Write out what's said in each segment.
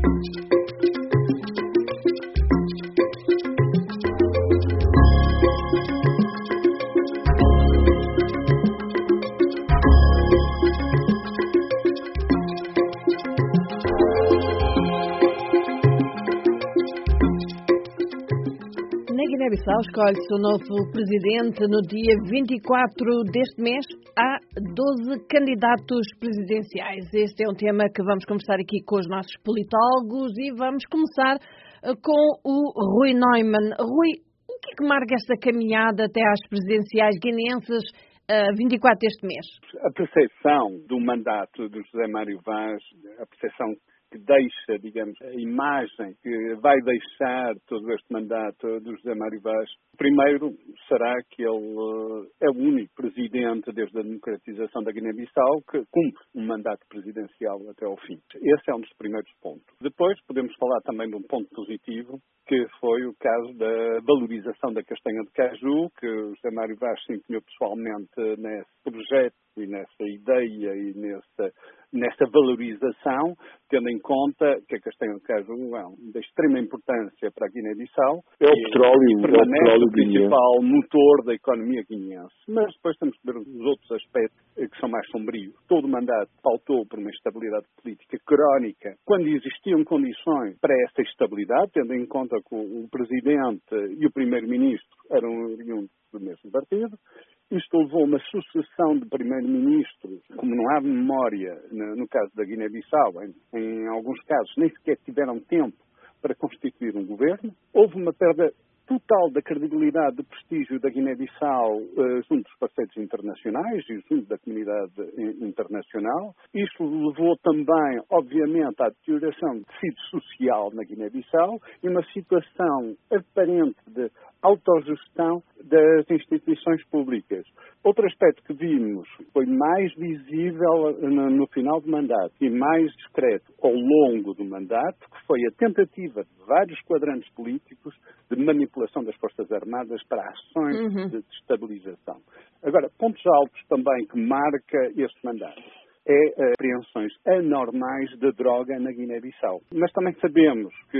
Na Guiné-Bissau escolhe-se o novo presidente no dia 24 deste mês. Há 12 candidatos presidenciais. Este é um tema que vamos conversar aqui com os nossos politólogos e vamos começar com o Rui Neumann. Rui, o que é que marca esta caminhada até às presidenciais guineenses 24 deste mês? A percepção do mandato do José Mário Vaz, a percepção que deixa, digamos, a imagem que vai deixar todo este mandato do José Mário Vaz. Primeiro, será que ele é o único presidente desde a democratização da Guiné-Bissau que cumpre um mandato presidencial até ao fim. Esse é um dos primeiros pontos. Depois, podemos falar também de um ponto positivo, que foi o caso da valorização da castanha de caju, que o José Mário Vaz se empenhou pessoalmente nesse projeto e nessa ideia e nessa valorização, tendo em conta que a castanha de caju é de extrema importância para a Guiné-Bissau. É o petróleo, permanece o principal motor da economia guineense. Mas depois temos que ver os outros aspectos que são mais sombrios. Todo o mandato pautou por uma estabilidade política crónica, quando existiam condições para essa estabilidade, tendo em conta que o Presidente e o Primeiro-Ministro eram oriundos do mesmo partido. Isto levou a uma sucessão de primeiros-ministros, como não há memória no caso da Guiné-Bissau, em alguns casos nem sequer tiveram tempo para constituir um governo. Houve uma perda total da credibilidade, do prestígio da Guiné-Bissau junto dos parceiros internacionais e junto da comunidade internacional. Isto levou também, obviamente, à deterioração do tecido social na Guiné-Bissau e uma situação aparente de autogestão das instituições públicas. Outro aspecto que vimos foi mais visível no final do mandato e mais discreto ao longo do mandato, que foi a tentativa de vários quadrantes políticos de manipulação das Forças Armadas para ações de destabilização. Agora, pontos altos também que marca este mandato é apreensões anormais de droga na Guiné-Bissau. Mas também sabemos que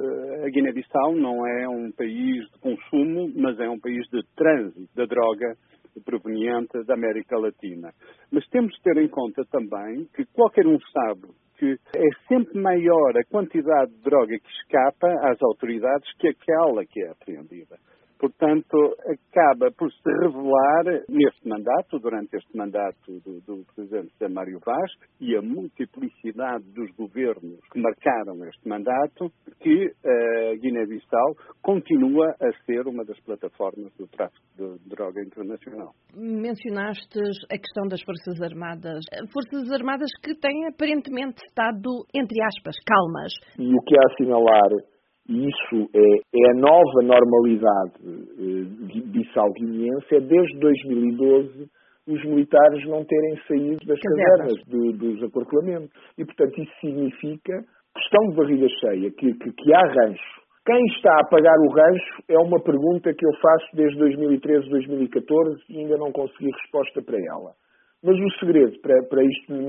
a Guiné-Bissau não é um país de consumo, mas é um país de trânsito da droga proveniente da América Latina. Mas temos de ter em conta também que qualquer um sabe que é sempre maior a quantidade de droga que escapa às autoridades que aquela que é apreendida. Portanto, acaba por se revelar neste mandato, durante este mandato do Presidente José Mário Vaz e a multiplicidade dos governos que marcaram este mandato, que a Guiné-Bissau continua a ser uma das plataformas do tráfico de droga internacional. Mencionaste a questão das Forças Armadas. Forças Armadas que têm aparentemente estado, entre aspas, calmas. E o que há a assinalar, e isso é a nova normalidade bissau-guineense, é desde 2012 os militares não terem saído das casernas dos acorcolamentos. E, portanto, isso significa, questão de barriga cheia, que há rancho. Quem está a pagar o rancho é uma pergunta que eu faço desde 2013, 2014 e ainda não consegui resposta para ela. Mas o segredo para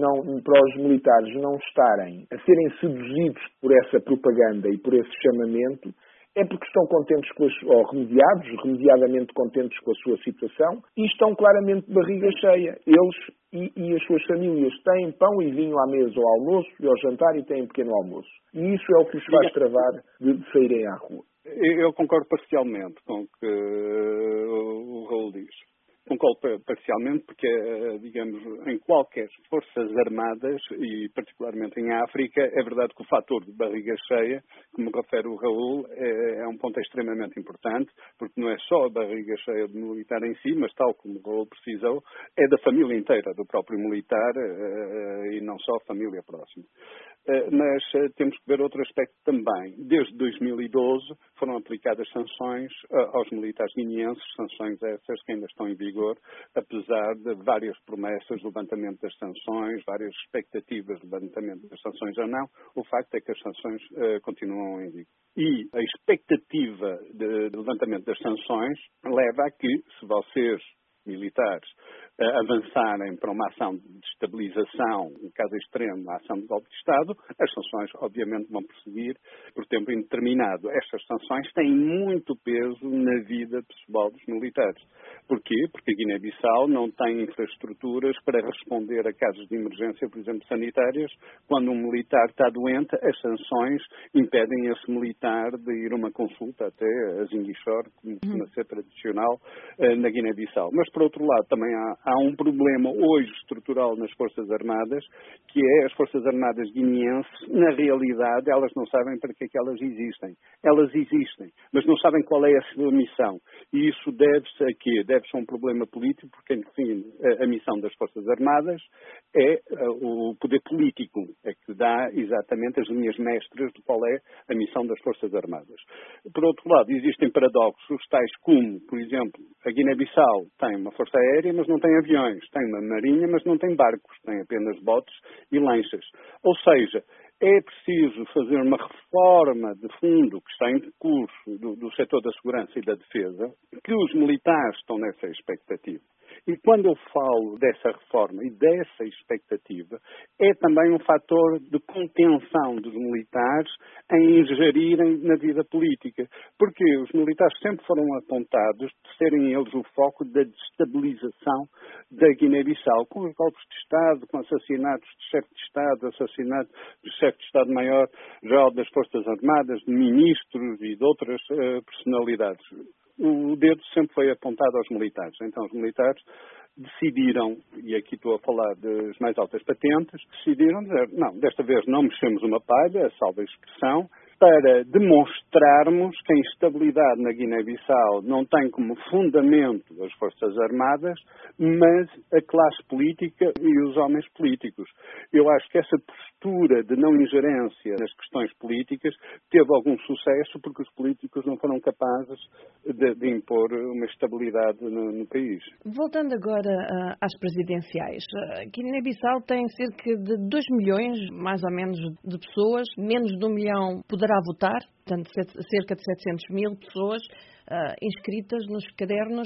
os militares não estarem a serem seduzidos por essa propaganda e por esse chamamento é porque estão contentes ou remediadamente contentes com a sua situação e estão claramente de barriga cheia. Eles e as suas famílias têm pão e vinho à mesa ao almoço e ao jantar e têm pequeno almoço. E isso é o que os faz travar de saírem à rua. Eu concordo parcialmente com o que o Raul diz. Concordo parcialmente porque, digamos, em qualquer forças armadas, e particularmente em África, é verdade que o fator de barriga cheia, como refere o Raul, é um ponto extremamente importante, porque não é só a barriga cheia do militar em si, mas tal como o Raul precisou, é da família inteira do próprio militar e não só a família próxima. Mas temos que ver outro aspecto também. Desde 2012 foram aplicadas sanções aos militares guineenses, sanções essas que ainda estão em vigor, apesar de várias promessas de levantamento das sanções, várias expectativas de levantamento das sanções ou não, o facto é que as sanções continuam em vigor. E a expectativa de levantamento das sanções leva a que, se vocês militares avançarem para uma ação de estabilização, em caso extremo, a ação de golpe de Estado, as sanções, obviamente, vão prosseguir por tempo indeterminado. Estas sanções têm muito peso na vida pessoal dos militares. Porquê? Porque a Guiné-Bissau não tem infraestruturas para responder a casos de emergência, por exemplo, sanitárias. Quando um militar está doente, as sanções impedem esse militar de ir a uma consulta até a Ziguinchor, como costuma ser tradicional, na Guiné-Bissau. Mas, por outro lado, também há um problema hoje estrutural nas Forças Armadas, que é as Forças Armadas guineenses, na realidade, elas não sabem para que é que elas existem. Elas existem, mas não sabem qual é a sua missão. E isso deve-se a quê? Deve-se a um problema político, porque quem define a missão das Forças Armadas é o poder político, é que dá exatamente as linhas mestras de qual é a missão das Forças Armadas. Por outro lado, existem paradoxos, tais como, por exemplo, a Guiné-Bissau tem uma força aérea, mas não tem aviões, tem uma marinha, mas não tem barcos, tem apenas botes e lanchas. Ou seja, é preciso fazer uma reforma de fundo que está em curso do setor da segurança e da defesa, que os militares estão nessa expectativa. E quando eu falo dessa reforma e dessa expectativa, é também um fator de contenção dos militares em ingerirem na vida política. Porque os militares sempre foram apontados de serem eles o foco da destabilização da Guiné-Bissau, com os golpes de Estado, com assassinatos de chefe de Estado, assassinato do chefe de Estado-Maior-Geral das Forças Armadas, de ministros e de outras personalidades. O dedo sempre foi apontado aos militares. Então, os militares decidiram, e aqui estou a falar das mais altas patentes, decidiram dizer, não, desta vez não mexemos uma palha, salvo a expressão, para demonstrarmos que a instabilidade na Guiné-Bissau não tem como fundamento as Forças Armadas, mas a classe política e os homens políticos. Eu acho que essa postura de não ingerência nas questões políticas teve algum sucesso porque os políticos não foram capazes de impor uma estabilidade no país. Voltando agora às presidenciais, Guiné-Bissau tem cerca de 2 milhões, mais ou menos, de pessoas, menos de 1 milhão poderá votar, portanto, cerca de 700 mil pessoas inscritas nos cadernos,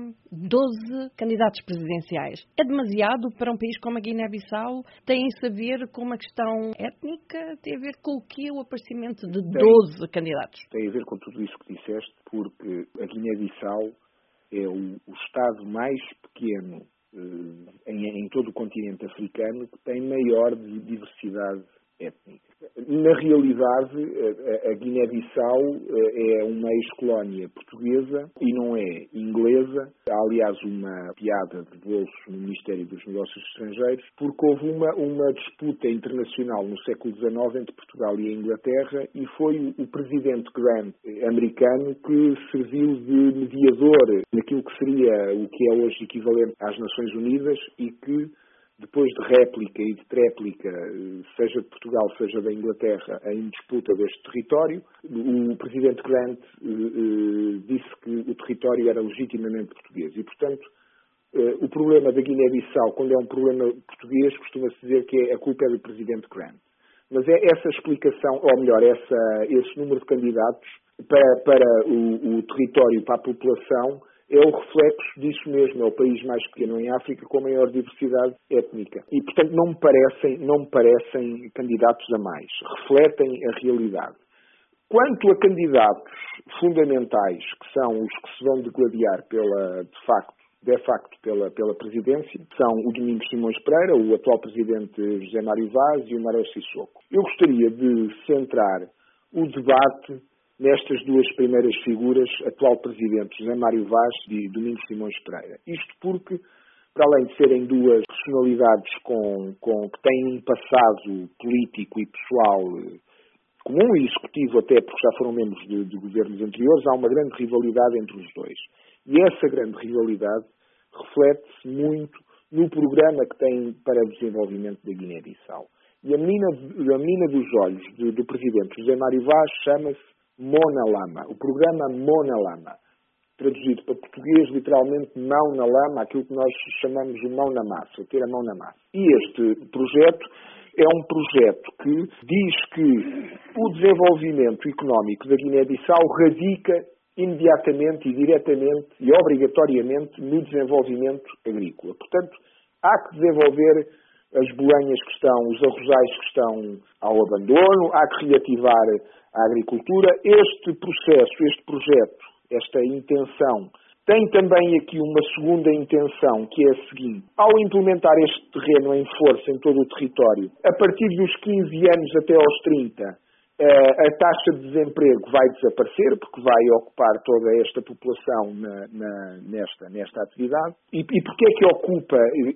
12 candidatos presidenciais. É demasiado para um país como a Guiné-Bissau? Tem-se a ver com uma questão étnica? Tem a ver com o que? O aparecimento de 12 candidatos? Tem a ver com tudo isso que disseste, porque a Guiné-Bissau é o Estado mais pequeno em todo o continente africano que tem maior diversidade étnica. Na realidade, a Guiné-Bissau é uma ex-colónia portuguesa e não é inglesa. Há, aliás, uma piada de bolso no Ministério dos Negócios Estrangeiros, porque houve uma disputa internacional no século XIX entre Portugal e a Inglaterra e foi o presidente Grant americano que serviu de mediador naquilo que seria o que é hoje equivalente às Nações Unidas e que, depois de réplica e de tréplica, seja de Portugal, seja da Inglaterra, em disputa deste território, o presidente Grant disse que o território era legitimamente português. E, portanto, o problema da Guiné-Bissau, quando é um problema português, costuma-se dizer que a culpa é do presidente Grant. Mas é essa explicação, ou melhor, esse número de candidatos para o território, para a população, é o reflexo disso mesmo. É o país mais pequeno em África com a maior diversidade étnica. E, portanto, não me parecem candidatos a mais. Refletem a realidade. Quanto a candidatos fundamentais, que são os que se vão degladiar de facto pela presidência, são o Domingos Simões Pereira, o atual presidente José Mário Vaz e o Maré Sissoko. Eu gostaria de centrar o debate nestas duas primeiras figuras, atual presidente José Mário Vaz e Domingos Simões Pereira. Isto porque, para além de serem duas personalidades que têm um passado político e pessoal comum e executivo, até porque já foram membros de governos anteriores, há uma grande rivalidade entre os dois. E essa grande rivalidade reflete-se muito no programa que têm para o desenvolvimento da Guiné-Bissau. E a menina dos olhos do presidente José Mário Vaz chama-se Mona Lama, o programa Mona Lama, traduzido para português, literalmente mão na lama, aquilo que nós chamamos de mão na massa, ou ter a mão na massa. E este projeto é um projeto que diz que o desenvolvimento económico da Guiné-Bissau radica imediatamente e diretamente e obrigatoriamente no desenvolvimento agrícola. Portanto, há que desenvolver as bolenhas que estão, os arrozais que estão ao abandono, há que reativar a agricultura. Este processo, este projeto, esta intenção, tem também aqui uma segunda intenção, que é a seguinte. Ao implementar este terreno em força em todo o território, a partir dos 15 anos até aos 30, a taxa de desemprego vai desaparecer, porque vai ocupar toda esta população nesta atividade. E porquê é que ocupa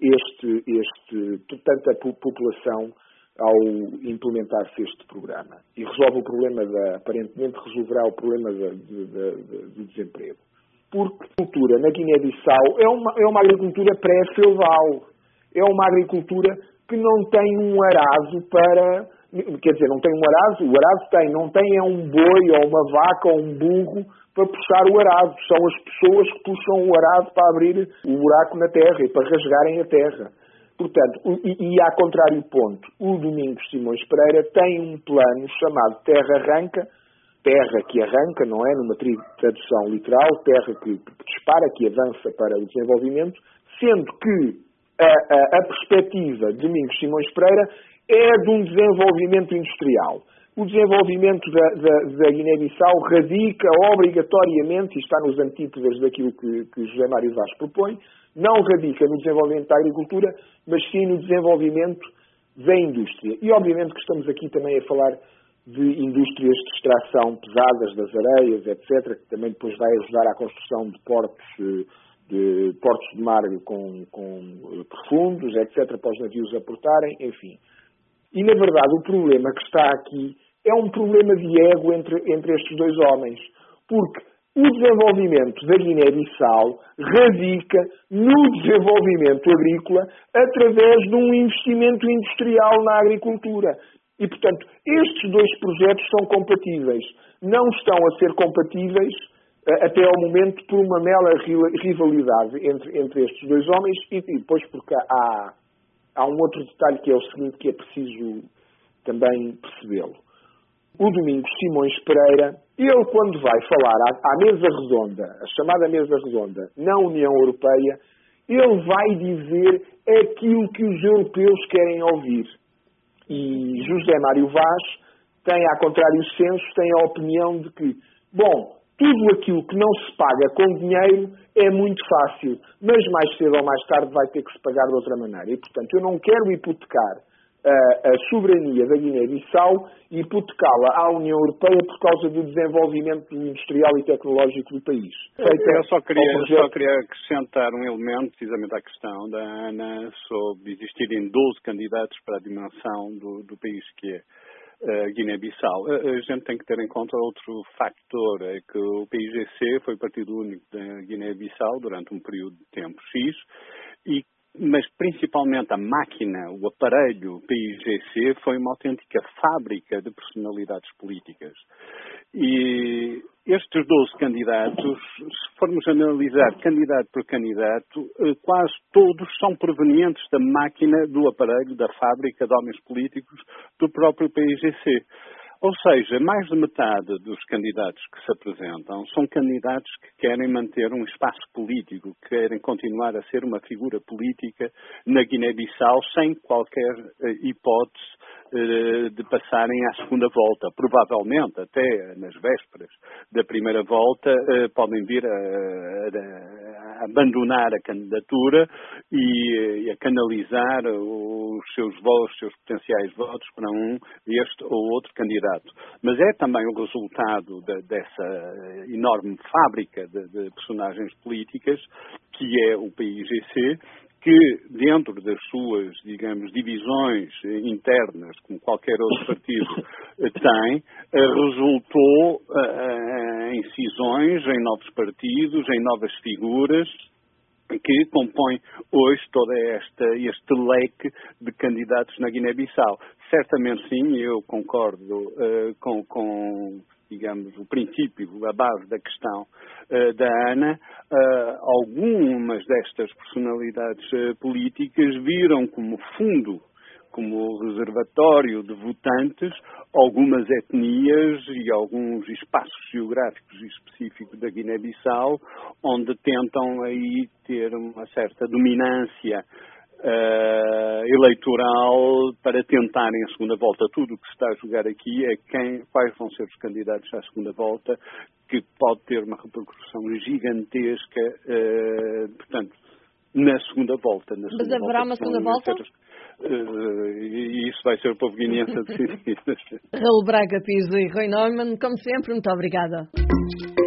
tanta população ao implementar-se este programa? E resolve o problema, aparentemente resolverá o problema do desemprego. Porque a agricultura na Guiné-Bissau é uma agricultura pré-feudal. É uma agricultura que não tem um arado para... Quer dizer, não tem um arado, o arado não tem um boi ou uma vaca ou um burro para puxar o arado. São as pessoas que puxam o arado para abrir o buraco na terra e para rasgarem a terra. Portanto, e a contrário ponto, o Domingos Simões Pereira tem um plano chamado Terra Arranca, terra que arranca, não é? Numa tradução literal, terra que dispara, que avança para o desenvolvimento, sendo que a perspectiva de Domingos Simões Pereira é de um desenvolvimento industrial. O desenvolvimento da Guiné-Bissau radica obrigatoriamente, e está nos antípodas daquilo que José Mário Vaz propõe, não radica no desenvolvimento da agricultura, mas sim no desenvolvimento da indústria. E obviamente que estamos aqui também a falar de indústrias de extração pesadas das areias, etc., que também depois vai ajudar à construção de portos de mar com profundos, etc., para os navios aportarem, enfim. E, na verdade, o problema que está aqui é um problema de ego entre estes dois homens. Porque o desenvolvimento da Guiné-Bissau radica no desenvolvimento agrícola através de um investimento industrial na agricultura. E, portanto, estes dois projetos são compatíveis. Não estão a ser compatíveis até ao momento por uma mera rivalidade entre estes dois homens e depois porque há um outro detalhe que é o seguinte, que é preciso também percebê-lo. O Domingos Simões Pereira, ele quando vai falar à mesa redonda, a chamada mesa redonda, na União Europeia, ele vai dizer aquilo que os europeus querem ouvir. E José Mário Vaz tem, ao contrário senso, tem a opinião de que, bom, tudo aquilo que não se paga com dinheiro é muito fácil, mas mais cedo ou mais tarde vai ter que se pagar de outra maneira. E, portanto, eu não quero hipotecar a soberania da Guiné-Bissau e hipotecá-la à União Europeia por causa do desenvolvimento industrial e tecnológico do país. Eu só queria acrescentar um elemento, precisamente à questão da Ana, sobre existirem 12 candidatos para a dimensão do país que é Guiné-Bissau. A gente tem que ter em conta outro factor, é que o PIGC foi o partido único da Guiné-Bissau durante um período de tempo X, mas principalmente a máquina, o aparelho PIGC foi uma autêntica fábrica de personalidades políticas. E estes 12 candidatos, se formos analisar candidato por candidato, quase todos são provenientes da máquina, do aparelho, da fábrica de homens políticos do próprio PIGC. Ou seja, mais de metade dos candidatos que se apresentam são candidatos que querem manter um espaço político, que querem continuar a ser uma figura política na Guiné-Bissau sem qualquer hipótese de passarem à segunda volta. Provavelmente, até nas vésperas da primeira volta, podem vir a abandonar a candidatura e a canalizar os seus potenciais votos para este ou outro candidato. Mas é também o resultado dessa enorme fábrica de personagens políticas, que é o PIGC, que dentro das suas, digamos, divisões internas, como qualquer outro partido tem, resultou em cisões, em novos partidos, em novas figuras, que compõem hoje todo este leque de candidatos na Guiné-Bissau. Certamente sim, eu concordo com digamos, o princípio, a base da questão da Ana. Algumas destas personalidades políticas viram como fundo, como reservatório de votantes algumas etnias e alguns espaços geográficos específicos da Guiné-Bissau, onde tentam aí ter uma certa dominância eleitoral para tentarem a segunda volta. Tudo o que se está a jogar aqui é quais vão ser os candidatos à segunda volta, que pode ter uma repercussão gigantesca, portanto, na segunda volta. Mas haverá uma segunda volta? E isso vai ser o povo guineense a decidir. Raul Braga Pires e Rui Neumann, como sempre, muito obrigada.